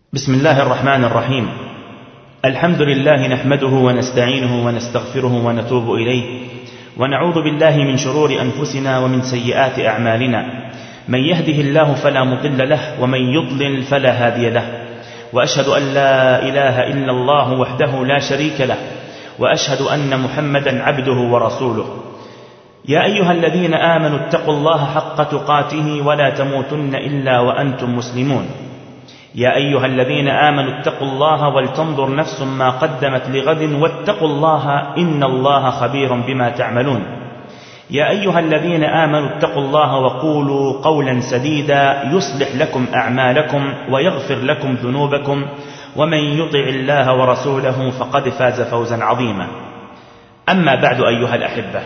بسم الله الرحمن الرحيم. الحمد لله نحمده ونستعينه ونستغفره ونتوب إليه، ونعوذ بالله من شرور أنفسنا ومن سيئات أعمالنا. من يهده الله فلا مضل له، ومن يضلل فلا هادي له. وأشهد أن لا إله إلا الله وحده لا شريك له، وأشهد أن محمدا عبده ورسوله. يا أيها الذين آمنوا اتقوا الله حق تقاته ولا تموتن إلا وأنتم مسلمون. يا أيها الذين آمنوا اتقوا الله ولتنظر نفس ما قدمت لغد واتقوا الله إن الله خبير بما تعملون. يا أيها الذين آمنوا اتقوا الله وقولوا قولا سديدا يصلح لكم أعمالكم ويغفر لكم ذنوبكم، ومن يطع الله ورسوله فقد فاز فوزا عظيما. أما بعد أيها الأحبة،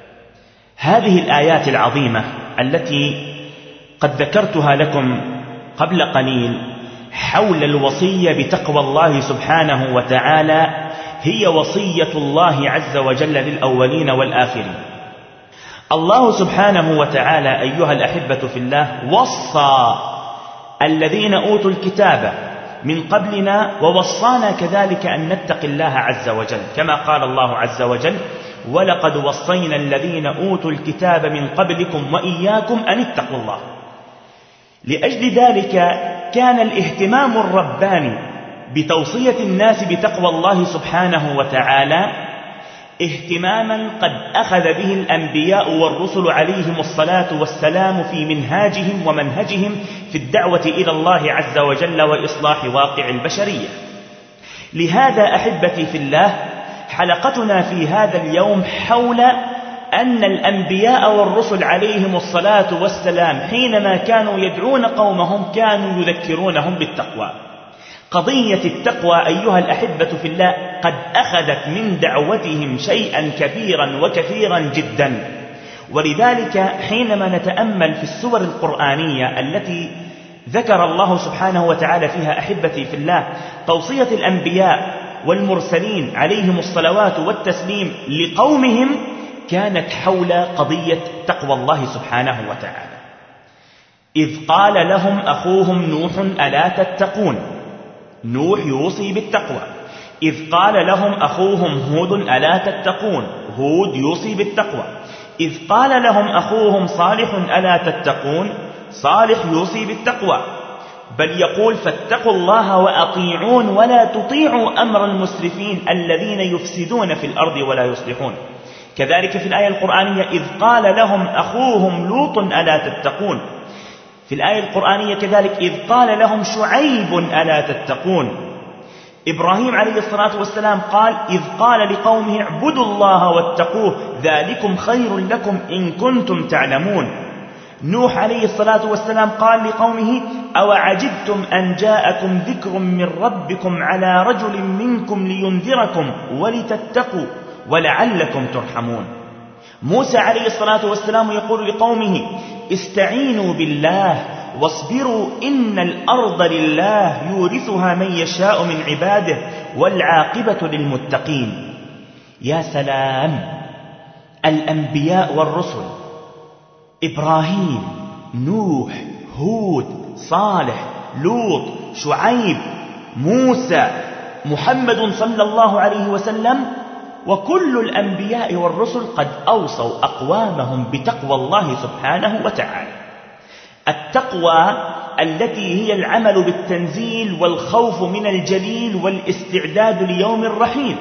هذه الآيات العظيمة التي قد ذكرتها لكم قبل قليل حول الوصية بتقوى الله سبحانه وتعالى هي وصية الله عز وجل للأولين والآخرين. الله سبحانه وتعالى أيها الأحبة في الله وصى الذين أوتوا الكتاب من قبلنا، ووصانا كذلك أن نتقي الله عز وجل، كما قال الله عز وجل: ولقد وصينا الذين أوتوا الكتاب من قبلكم وإياكم أن اتقوا الله. لأجل ذلك كان الاهتمام الرباني بتوصية الناس بتقوى الله سبحانه وتعالى اهتماما قد أخذ به الأنبياء والرسل عليهم الصلاة والسلام في منهاجهم ومنهجهم في الدعوة إلى الله عز وجل وإصلاح واقع البشرية. لهذا أحبتي في الله، حلقتنا في هذا اليوم حول أن الأنبياء والرسل عليهم الصلاة والسلام حينما كانوا يدعون قومهم كانوا يذكرونهم بالتقوى. قضية التقوى أيها الأحبة في الله قد أخذت من دعوتهم شيئا كبيرا وكثيرا جدا، ولذلك حينما نتأمل في السور القرآنية التي ذكر الله سبحانه وتعالى فيها أحبتي في الله توصية الأنبياء والمرسلين عليهم الصلوات والتسليم لقومهم، كانت حول قضية تقوى الله سبحانه وتعالى. إذ قال لهم أخوهم نوح ألا تتقون، نوح يوصي بالتقوى. إذ قال لهم أخوهم هود ألا تتقون، هود يوصي بالتقوى. إذ قال لهم أخوهم صالح ألا تتقون، صالح يوصي بالتقوى. بل يقول: فاتقوا الله وأطيعون ولا تطيعوا أمر المسرفين الذين يفسدون في الأرض ولا يصلحون. كذلك في الآية القرآنية: إذ قال لهم أخوهم لوط ألا تتقون. في الآية القرآنية كذلك: إذ قال لهم شعيب ألا تتقون. إبراهيم عليه الصلاة والسلام قال: إذ قال لقومه اعبدوا الله واتقوه ذلكم خير لكم إن كنتم تعلمون. نوح عليه الصلاة والسلام قال لقومه: أوعجبتم أن جاءكم ذكر من ربكم على رجل منكم لينذركم ولتتقوا ولعلكم ترحمون. موسى عليه الصلاة والسلام يقول لقومه: استعينوا بالله واصبروا إن الأرض لله يورثها من يشاء من عباده والعاقبة للمتقين. يا سلام! الأنبياء والرسل، إبراهيم، نوح، هود، صالح، لوط، شعيب، موسى، محمد صلى الله عليه وسلم، وكل الأنبياء والرسل قد أوصوا أقوامهم بتقوى الله سبحانه وتعالى. التقوى التي هي العمل بالتنزيل والخوف من الجليل والاستعداد ليوم الرحيل.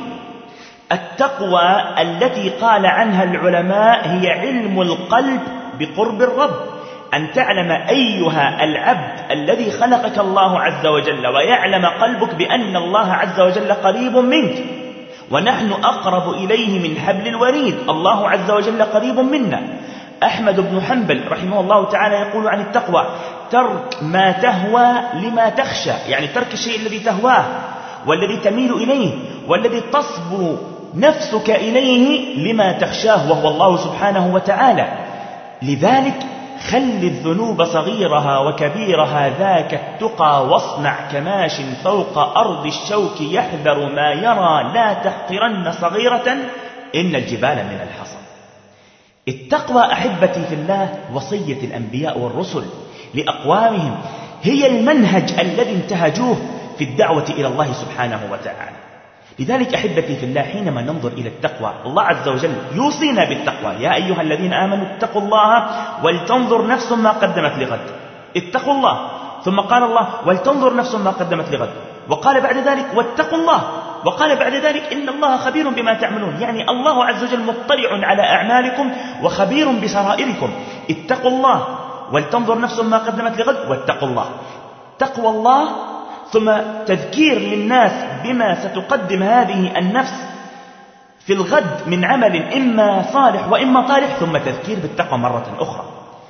التقوى التي قال عنها العلماء هي علم القلب بقرب الرب، أن تعلم أيها العبد الذي خلقك الله عز وجل ويعلم قلبك بأن الله عز وجل قريب منك، ونحن أقرب إليه من حبل الوريد. الله عز وجل قريب منا. أحمد بن حنبل رحمه الله تعالى يقول عن التقوى: ترك ما تهوى لما تخشى، يعني ترك الشيء الذي تهواه والذي تميل إليه والذي تصبو نفسك إليه لما تخشاه وهو الله سبحانه وتعالى. لذلك خل الذنوب صغيرها وكبيرها ذاك التقى، واصنع كماش فوق أرض الشوك يحذر ما يرى، لا تحقرن صغيرة إن الجبال من الحصى. التقوى أحبتي في الله وصية الأنبياء والرسل لأقوامهم، هي المنهج الذي انتهجوه في الدعوة إلى الله سبحانه وتعالى. لذلك أحبتي في الله حينما ننظر إلى التقوى الله عز وجل يوصينا بالتقوى: يا أيها الذين آمنوا اتقوا الله ولتنظر نفس ما قدمت لغد. اتقوا الله، ثم قال الله ولتنظر نفس ما قدمت لغد، وقال بعد ذلك واتقوا الله، وقال بعد ذلك إن الله خبير بما تعملون. يعني الله عز وجل مطلع على أعمالكم وخبير بسرائركم. اتقوا الله ولتنظر نفس ما قدمت لغد واتقوا الله. تقوى الله ثم تذكير للناس بما ستقدم هذه النفس في الغد من عمل إما صالح وإما طالح، ثم تذكير بالتقوى مرة أخرى.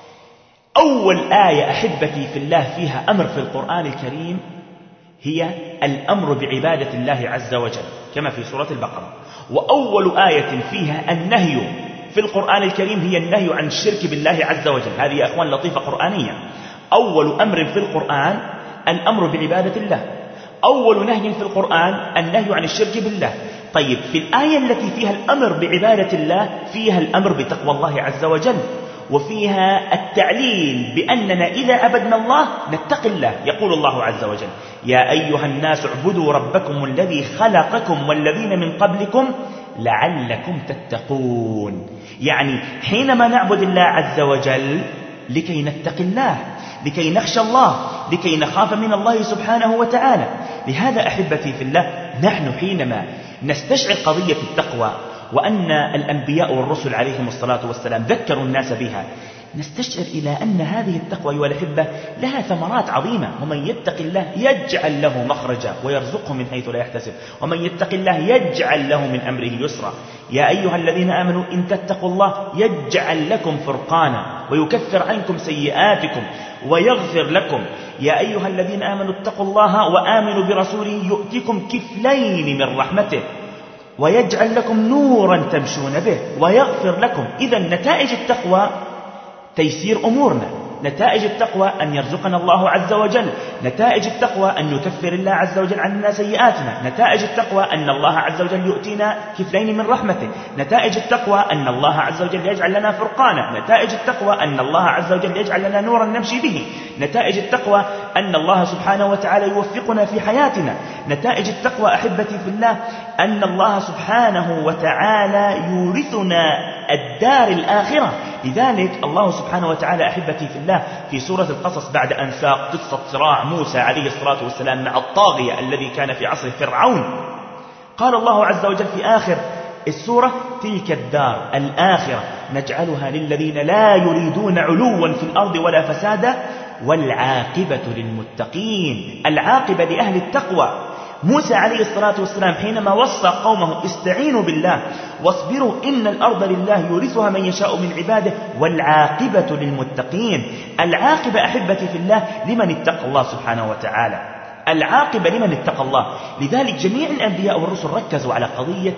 أول آية أحبتي في الله فيها أمر في القرآن الكريم هي الأمر بعبادة الله عز وجل كما في سورة البقرة، وأول آية فيها النهي في القرآن الكريم هي النهي عن الشرك بالله عز وجل. هذه يا أخوان لطيفة قرآنية. أول أمر في القرآن الأمر بعبادة الله، أول نهي في القرآن النهي عن الشرك بالله. طيب في الآية التي فيها الأمر بعبادة الله فيها الأمر بتقوى الله عز وجل، وفيها التعليل بأننا إذا عبدنا الله نتقي الله. يقول الله عز وجل: يا أيها الناس اعبدوا ربكم الذي خلقكم والذين من قبلكم لعلكم تتقون. يعني حينما نعبد الله عز وجل لكي نتقي الله، لكي نخشى الله، لكي نخاف من الله سبحانه وتعالى. لهذا أحبتي في الله نحن حينما نستشعر قضية التقوى وأن الأنبياء والرسل عليهم الصلاة والسلام ذكروا الناس بها، نستشعر إلى أن هذه التقوى أيها الأحبة لها ثمرات عظيمة. ومن يتق الله يجعل له مخرجا ويرزقه من حيث لا يحتسب، ومن يتق الله يجعل له من أمره يسرا. يا أيها الذين آمنوا إن تتقوا الله يجعل لكم فرقانا ويكفر عنكم سيئاتكم ويغفر لكم. يا أيها الذين آمنوا اتقوا الله وآمنوا برسوله يؤتكم كفلين من رحمته ويجعل لكم نورا تمشون به ويغفر لكم. إذا نتائج التقوى تيسير أمورنا، نتائج التقوى أن يرزقنا الله عز وجل، نتائج التقوى أن يكفر الله عز وجل عنا سيئاتنا، نتائج التقوى أن الله عز وجل يؤتينا كفلين من رحمته، نتائج التقوى أن الله عز وجل يجعل لنا فرقانا، نتائج التقوى أن الله عز وجل يجعل لنا نورا نمشي به، نتائج التقوى أن الله سبحانه وتعالى يوفقنا في حياتنا، نتائج التقوى أحبتي في الله أن الله سبحانه وتعالى يورثنا الدار الآخرة. لذلك الله سبحانه وتعالى أحبتي في الله في سورة القصص بعد أن ساق قصة صراع موسى عليه الصلاة والسلام مع الطاغية الذي كان في عصر فرعون، قال الله عز وجل في آخر السورة: تلك الدار الآخرة نجعلها للذين لا يريدون علوا في الأرض ولا فسادا والعاقبة للمتقين. العاقبة لأهل التقوى. موسى عليه الصلاة والسلام حينما وصى قومه: استعينوا بالله واصبروا إن الأرض لله يورثها من يشاء من عباده والعاقبة للمتقين. العاقبة أحبتي في الله لمن اتقى الله سبحانه وتعالى، العاقبة لمن اتقى الله. لذلك جميع الأنبياء والرسل ركزوا على قضية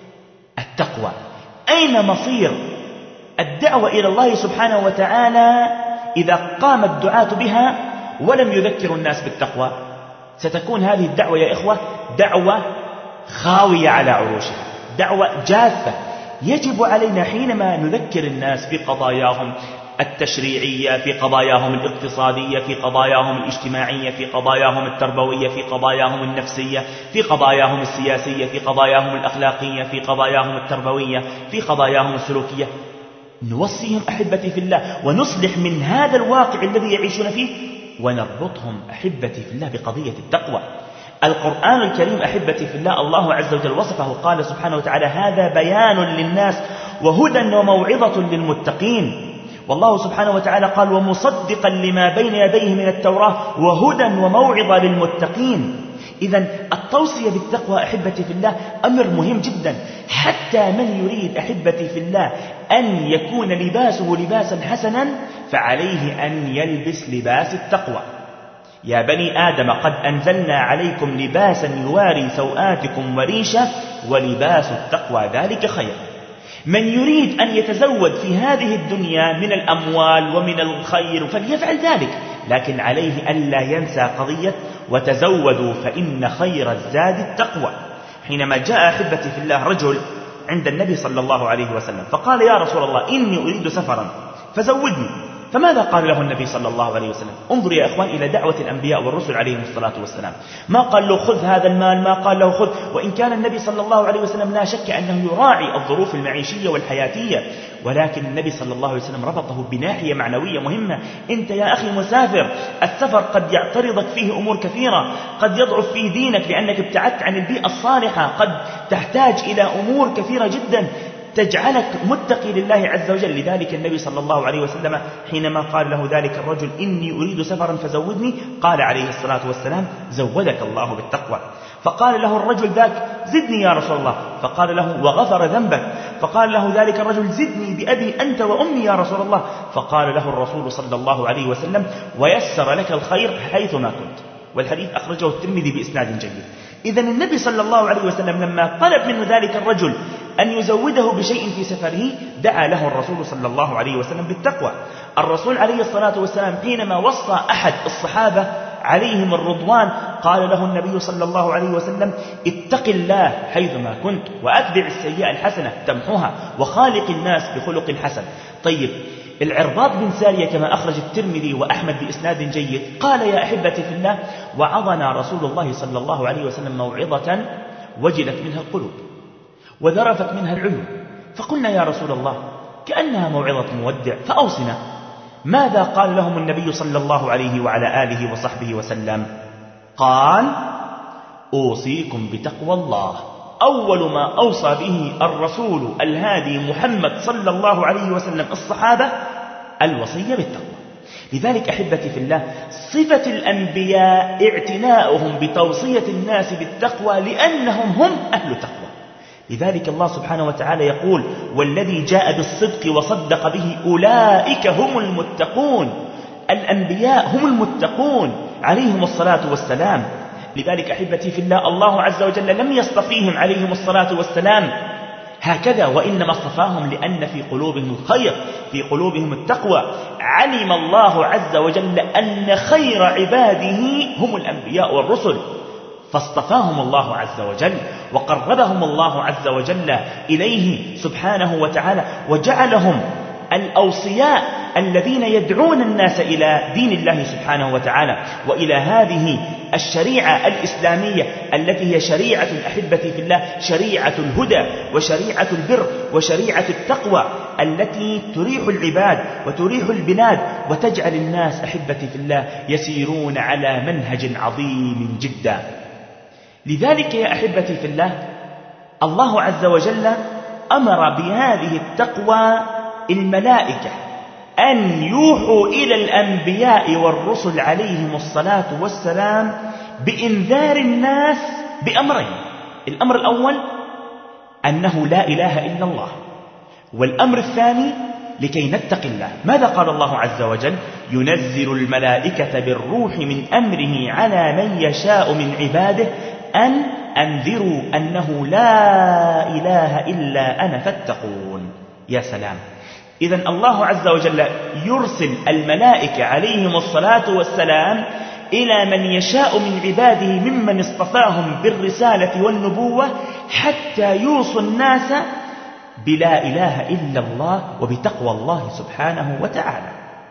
التقوى. أين مصير الدعوة إلى الله سبحانه وتعالى إذا قام الدعاة بها ولم يذكروا الناس بالتقوى؟ ستكون هذه الدعوة يا إخوة دعوة خاوية على عروشها، دعوة جافة. يجب علينا حينما نذكر الناس في قضاياهم التشريعية، في قضاياهم الاقتصادية، في قضاياهم الاجتماعية، في قضاياهم التربوية، في قضاياهم النفسية، في قضاياهم السياسية، في قضاياهم الأخلاقية، في قضاياهم التربوية، في قضاياهم السلوكية، نوصيهم أحبتي في الله ونصلح من هذا الواقع الذي يعيشون فيه ونربطهم أحبتي في الله بقضية التقوى. القرآن الكريم أحبتي في الله الله عز وجل وصفه، قال سبحانه وتعالى: هذا بيان للناس وهدى وموعظة للمتقين. والله سبحانه وتعالى قال: ومصدقا لما بين يديه من التوراة وهدى وموعظة للمتقين. إذن التوصية بالتقوى أحبتي في الله أمر مهم جدا، حتى من يريد أحبتي في الله أن يكون لباسه لباسا حسنا فعليه أن يلبس لباس التقوى. يا بني آدم قد أنزلنا عليكم لباسا يواري سوآتكم وريشة ولباس التقوى ذلك خير. من يريد أن يتزود في هذه الدنيا من الأموال ومن الخير فليفعل ذلك، لكن عليه ألا ينسى قضية وتزودوا فإن خير الزاد التقوى. حينما جاء أحبتي في الله رجل عند النبي صلى الله عليه وسلم فقال: يا رسول الله إني أريد سفرا فزودني. فماذا قال له النبي صلى الله عليه وسلم؟ انظر يا إخوان إلى دعوة الأنبياء والرسل عليهم الصلاة والسلام. ما قال له خذ هذا المال، ما قال له خذ، وإن كان النبي صلى الله عليه وسلم لا شك أنه يراعي الظروف المعيشية والحياتية، ولكن النبي صلى الله عليه وسلم ربطه بناحية معنوية مهمة. أنت يا أخي مسافر، السفر قد يعترضك فيه أمور كثيرة، قد يضعف فيه دينك لأنك ابتعدت عن البيئة الصالحة، قد تحتاج إلى أمور كثيرة جدا تجعلك متقي لله عز وجل. لذلك النبي صلى الله عليه وسلم حينما قال له ذلك الرجل إني أريد سفرا فزودني، قال عليه الصلاة والسلام زودك الله بالتقوى. فقال له الرجل ذاك زدني يا رسول الله، فقال له وغفر ذنبك. فقال له ذلك الرجل زدني بأبي أنت وأمي يا رسول الله، فقال له الرسول صلى الله عليه وسلم ويسر لك الخير حيثما كنت. والحديث أخرجه الترمذي بإسناد جيد. إذن النبي صلى الله عليه وسلم لما طلب منه ذلك الرجل أن يزوده بشيء في سفره دعا له الرسول صلى الله عليه وسلم بالتقوى. الرسول عليه الصلاة والسلام حينما وصى أحد الصحابة عليهم الرضوان قال له النبي صلى الله عليه وسلم اتق الله حيثما كنت وأتبع السيئة الحسنة تمحوها وخالق الناس بخلق حسن. طيب، العرباض بن سارية كما أخرج الترمذي وأحمد بإسناد جيد قال يا أحبتي في الله وعظنا رسول الله صلى الله عليه وسلم موعظة وجلت منها القلوب وذرفت منها العيون، فقلنا يا رسول الله كأنها موعظة مودع فأوصنا. ماذا قال لهم النبي صلى الله عليه وعلى آله وصحبه وسلم؟ قال أوصيكم بتقوى الله. أول ما أوصى به الرسول الهادي محمد صلى الله عليه وسلم الصحابة الوصية بالتقوى. لذلك أحبتي في الله صفة الأنبياء اعتناؤهم بتوصية الناس بالتقوى لأنهم هم أهل تقوى. لذلك الله سبحانه وتعالى يقول والذي جاء بالصدق وصدق به أولئك هم المتقون. الأنبياء هم المتقون عليهم الصلاة والسلام. لذلك أحبتي في الله الله عز وجل لم يصطفيهم عليهم الصلاة والسلام هكذا، وإنما اصطفاهم لأن في قلوبهم الخير، في قلوبهم التقوى. علم الله عز وجل أن خير عباده هم الأنبياء والرسل، فاصطفاهم الله عز وجل وقربهم الله عز وجل إليه سبحانه وتعالى، وجعلهم الأوصياء الذين يدعون الناس إلى دين الله سبحانه وتعالى وإلى هذه الشريعة الإسلامية التي هي شريعة أحبتي في الله شريعة الهدى وشريعة البر وشريعة التقوى التي تريح العباد وتريح البلاد وتجعل الناس أحبتي في الله يسيرون على منهج عظيم جدا. لذلك يا أحبتي في الله الله عز وجل أمر بهذه التقوى الملائكة أن يوحوا إلى الأنبياء والرسل عليهم الصلاة والسلام بإنذار الناس بأمرين. الأمر الأول أنه لا إله إلا الله، والأمر الثاني لكي نتقي الله. ماذا قال الله عز وجل؟ ينزل الملائكة بالروح من أمره على من يشاء من عباده أن أنذروا أنه لا إله إلا أنا فاتقون. يا سلام! إذن الله عز وجل يرسل الملائكة عليهم الصلاة والسلام إلى من يشاء من عباده ممن اصطفاهم بالرسالة والنبوة حتى يوصوا الناس بلا إله إلا الله وبتقوى الله سبحانه وتعالى.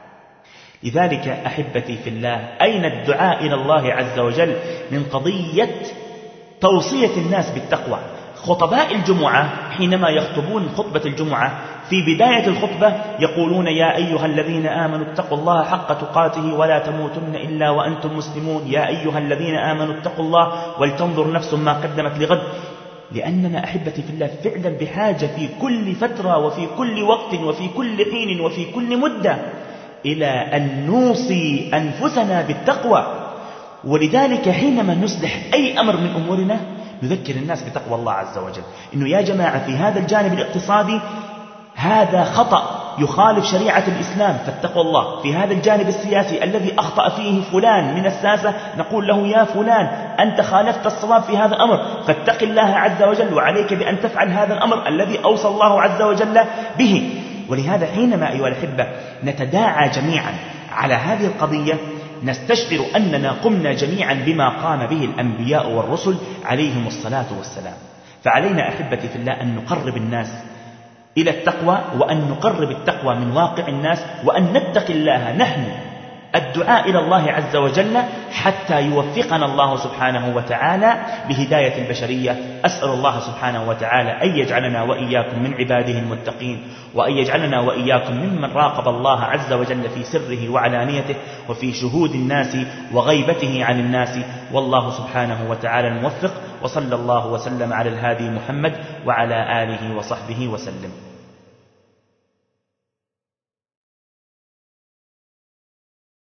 لذلك أحبتي في الله أين الدعاء إلى الله عز وجل من قضية توصية الناس بالتقوى؟ خطباء الجمعة حينما يخطبون خطبة الجمعة في بداية الخطبة يقولون يا أيها الذين آمنوا اتقوا الله حق تقاته ولا تموتن إلا وأنتم مسلمون. يا أيها الذين آمنوا اتقوا الله ولتنظر نفس ما قدمت لغد. لأننا أحبتي في الله فعلا بحاجة في كل فترة وفي كل وقت وفي كل حين وفي كل مدة إلى أن نوصي أنفسنا بالتقوى. ولذلك حينما نصلح أي أمر من أمورنا نذكر الناس بتقوى الله عز وجل، إنه يا جماعة في هذا الجانب الاقتصادي هذا خطأ يخالف شريعة الإسلام فاتقوا الله. في هذا الجانب السياسي الذي أخطأ فيه فلان من الساسة نقول له يا فلان أنت خالفت الصواب في هذا الأمر فاتق الله عز وجل وعليك بأن تفعل هذا الأمر الذي أوصى الله عز وجل به. ولهذا حينما أيها الأحبة نتداعى جميعا على هذه القضية نستشعر أننا قمنا جميعا بما قام به الأنبياء والرسل عليهم الصلاة والسلام. فعلينا أحبتي في الله أن نقرب الناس إلى التقوى، وأن نقرب التقوى من واقع الناس، وأن نتقي الله نحن الدعاء إلى الله عز وجل حتى يوفقنا الله سبحانه وتعالى لهداية البشرية. أسأل الله سبحانه وتعالى أن يجعلنا وإياكم من عباده المتقين، وأن يجعلنا وإياكم ممن راقب الله عز وجل في سره وعلانيته وفي شهود الناس وغيبته عن الناس، والله سبحانه وتعالى الموفق. وصلى الله وسلم على الهادي محمد وعلى آله وصحبه وسلم.